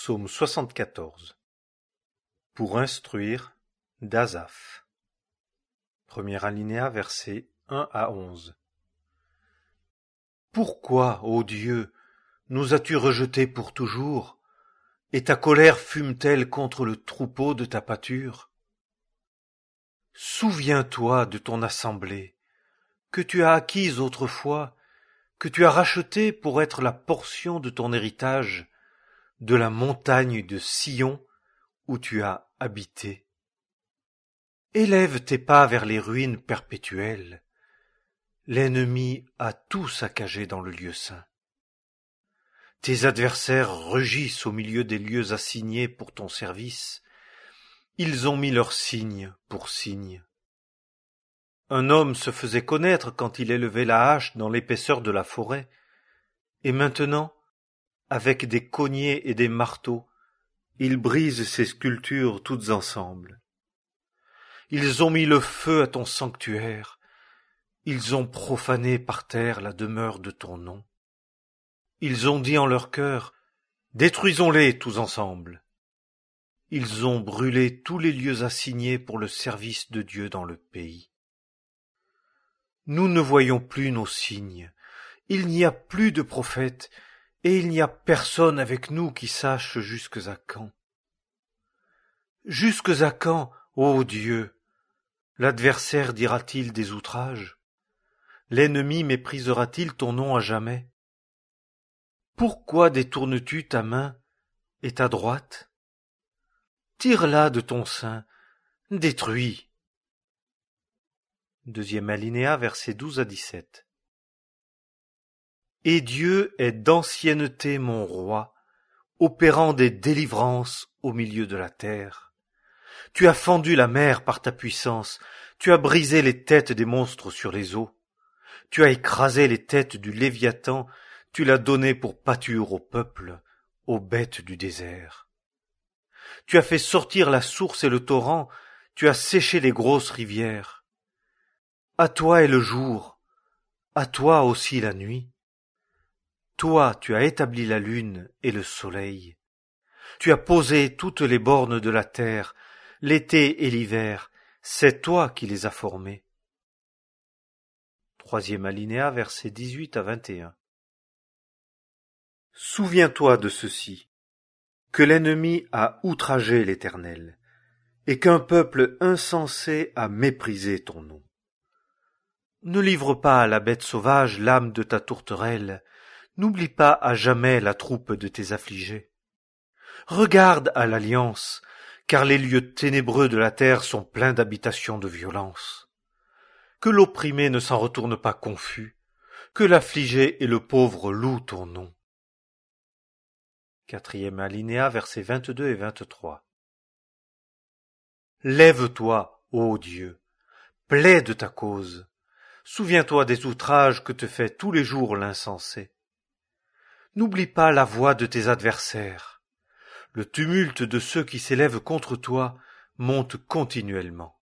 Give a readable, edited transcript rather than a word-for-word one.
Psaume 74. Pour instruire, d'Asaph. Premier alinéa, versets 1 à 11. Pourquoi, ô Dieu, nous as-tu rejetés pour toujours, et ta colère fume-t-elle contre le troupeau de ta pâture? Souviens-toi de ton assemblée, que tu as acquise autrefois, que tu as rachetée pour être la portion de ton héritage, de la montagne de Sion où tu as habité. Élève tes pas vers les ruines perpétuelles. L'ennemi a tout saccagé dans le lieu saint. Tes adversaires rugissent au milieu des lieux assignés pour ton service. Ils ont mis leur signe pour signe. Un homme se faisait connaître quand il élevait la hache dans l'épaisseur de la forêt, et maintenant, avec des cogners et des marteaux, il brise ses sculptures toutes ensemble. Ils ont mis le feu à ton sanctuaire, ils ont profané par terre la demeure de ton nom. Ils ont dit en leur cœur, détruisons-les tous ensemble. Ils ont brûlé tous les lieux assignés pour le service de Dieu dans le pays. Nous ne voyons plus nos signes, il n'y a plus de prophètes, et il n'y a personne avec nous qui sache jusques à quand. Jusques à quand, ô Dieu, l'adversaire dira-t-il des outrages? L'ennemi méprisera-t-il ton nom à jamais? Pourquoi détournes-tu ta main et ta droite? Tire-la de ton sein, détruis. Deuxième alinéa, versets 12 à 17. Et Dieu est d'ancienneté mon roi, opérant des délivrances au milieu de la terre. Tu as fendu la mer par ta puissance, tu as brisé les têtes des monstres sur les eaux. Tu as écrasé les têtes du Léviathan, tu l'as donné pour pâture au peuple, aux bêtes du désert. Tu as fait sortir la source et le torrent, tu as séché les grosses rivières. À toi est le jour, à toi aussi la nuit. Toi, tu as établi la lune et le soleil. Tu as posé toutes les bornes de la terre, l'été et l'hiver, c'est toi qui les as formés. Troisième alinéa, versets 18 à 21. Souviens-toi de ceci, que l'ennemi a outragé l'Éternel, et qu'un peuple insensé a méprisé ton nom. Ne livre pas à la bête sauvage l'âme de ta tourterelle, n'oublie pas à jamais la troupe de tes affligés. Regarde à l'alliance, car les lieux ténébreux de la terre sont pleins d'habitations de violence. Que l'opprimé ne s'en retourne pas confus, que l'affligé et le pauvre louent ton nom. Quatrième alinéa, versets 22 et 23. Lève-toi, ô Dieu, plaide ta cause. Souviens-toi des outrages que te fait tous les jours l'insensé. N'oublie pas la voix de tes adversaires. Le tumulte de ceux qui s'élèvent contre toi monte continuellement.